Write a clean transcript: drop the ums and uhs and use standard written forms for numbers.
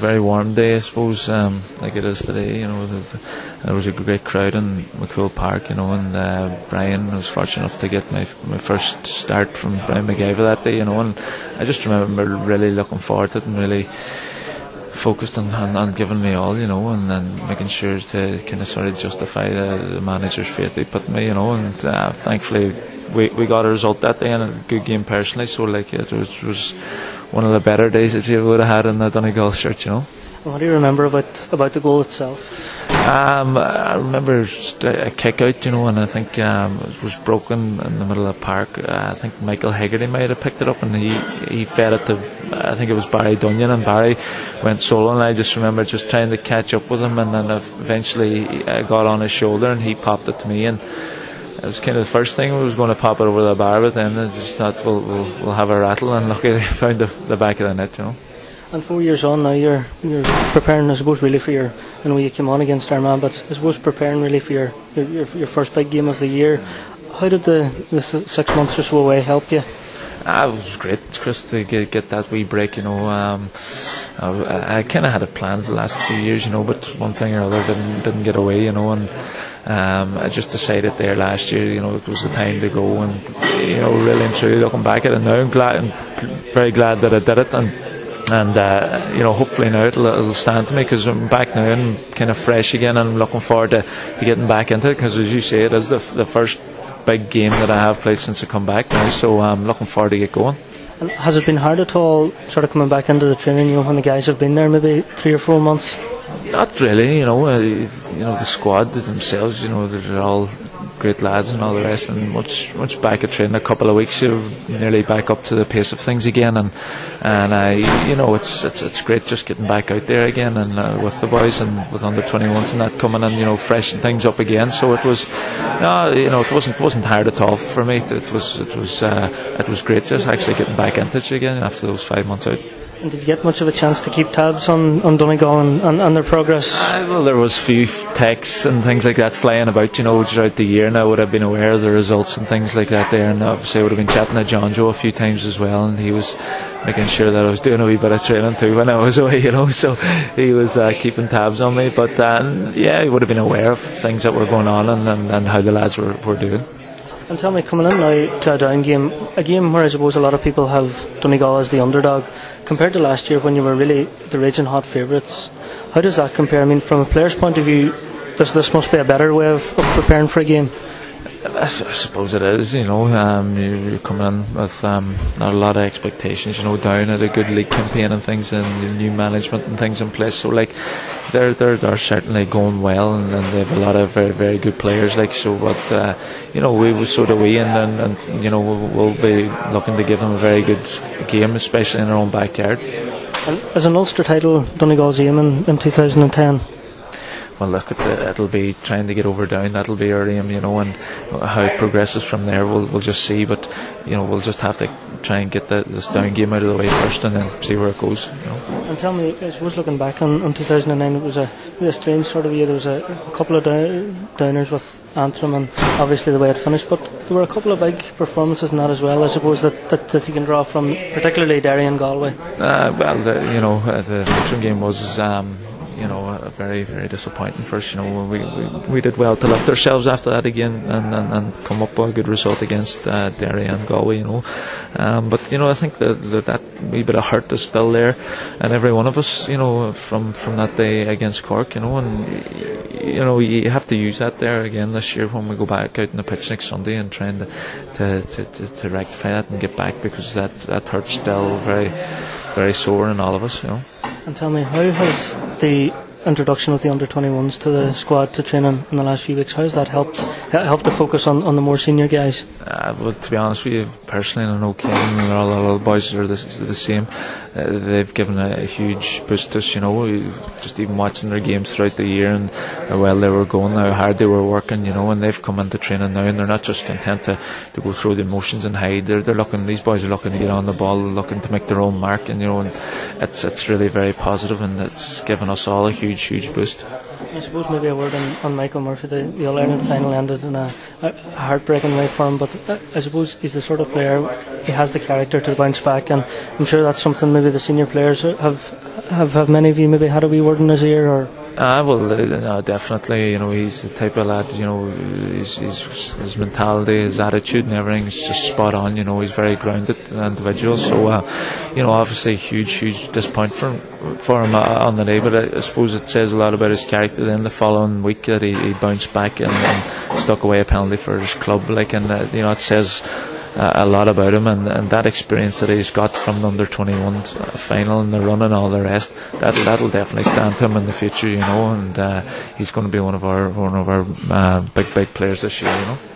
very warm day, I suppose, like it is today. There was a great crowd in McCool Park, and Brian was fortunate enough to get my first start from Brian McGaver that day, and I just remember really looking forward to it and really focused on giving me all, and then making sure to kind of sort of justify the manager's faith they put in me, and thankfully we got a result that day and a good game personally, so like it was one of the better days that you would have had in the Donegal shirt, What do you remember about the goal itself? I remember just a kick out, and I think it was broken in the middle of the park. I think Michael Hegarty might have picked it up and he fed it to, I think it was Barry Dunyan, and Barry went solo, and I just remember just trying to catch up with him, and then eventually I got on his shoulder and he popped it to me, and it was kind of the first thing. We was going to pop it over the bar, but then I just thought we'll have a rattle, and luckily I found the back of the net, And 4 years on now, you're preparing, I suppose, really for your. I know you came on against Armagh, but I suppose preparing really for your first big game of the year. How did the 6 months or so away help you? It was great, Chris, to get that wee break. I kind of had it planned the last few years, but one thing or other didn't get away, and I just decided there last year, it was the time to go, and really and truly looking back at it now, I'm very glad that I did it, and hopefully now it'll stand to me, because I'm back now and kind of fresh again, and I'm looking forward to getting back into it, because as you say, it is the first big game that I have played since I come back now, so I'm looking forward to get going. And has it been hard at all sort of coming back into the training, when the guys have been there maybe 3 or 4 months? Not really, the squad themselves, they're all great lads and all the rest, and once back at training, a couple of weeks you're nearly back up to the pace of things again, and it's great just getting back out there again, and with the boys and with under 21s and that coming in, freshen things up again. So it was, it wasn't hard at all for me. It was great just actually getting back into it again after those 5 months out. And did you get much of a chance to keep tabs on Donegal and their progress? Well, there was a few texts and things like that flying about, throughout the year, and I would have been aware of the results and things like that there, and obviously I would have been chatting to John Joe a few times as well, and he was making sure that I was doing a wee bit of training too when I was away, so he was keeping tabs on me, but he would have been aware of things that were going on and how the lads were doing. And tell me, coming in now to a down game, a game where I suppose a lot of people have Donegal as the underdog, compared to last year when you were really the raging hot favourites, how does that compare? I mean, from a player's point of view, this must be a better way of preparing for a game. I suppose it is, you're coming in with not a lot of expectations, down at a good league campaign and things, and new management and things in place, so like they're certainly going well, and they have a lot of very, very good players, but we'll be looking to give them a very good game, especially in their own backyard. And as an Ulster title, Donegal's aim in 2010? Well, look, it'll be trying to get over down. That'll be our aim, and how it progresses from there, we'll just see. But we'll just have to try and get this down game out of the way first, and then see where it goes. And tell me, I suppose looking back on 2009, it was a strange sort of year. There was a couple of downers with Antrim, and obviously the way it finished. But there were a couple of big performances in that as well, I suppose, that you can draw from, particularly Derry and Galway. The Antrim game was. Very, very disappointing for us. We did well to lift ourselves after that again and come up with a good result against Derry and Galway. But I think that wee bit of hurt is still there, and every one of us, from that day against Cork, and you have to use that there again this year when we go back out in the pitch next Sunday and trying to rectify that and get back, because that hurt's still very, very sore in all of us. And tell me, how has the introduction of the under-21s to the squad to training in the last few weeks, how has that helped to focus on the more senior guys? Well, to be honest with you, personally, I know Ken and all the little boys are the same. They've given a huge boost to us, just even watching their games throughout the year and how well they were going, how hard they were working, and they've come into training now, and they're not just content to go through the emotions and hide. These boys are looking to get on the ball, looking to make their own mark, and it's really very positive, and it's given us all a huge boost. I suppose maybe a word on Michael Murphy. The All-Ireland final ended in a heartbreaking way for him, but I suppose he's the sort of player, he has the character to bounce back, and I'm sure that's something maybe the senior players have have many of you maybe had a wee word in his ear, or? No, definitely. He's the type of lad. His mentality, his attitude, and everything is just spot on. He's very grounded individual. So, obviously, huge disappointment for him on the day. But I suppose it says a lot about his character. Then the following week that he bounced back and stuck away a penalty for his club. It says a lot about him, and that experience that he's got from the under-21 final and the run and all the rest, that'll definitely stand to him in the future, and he's going to be one of our big players this year.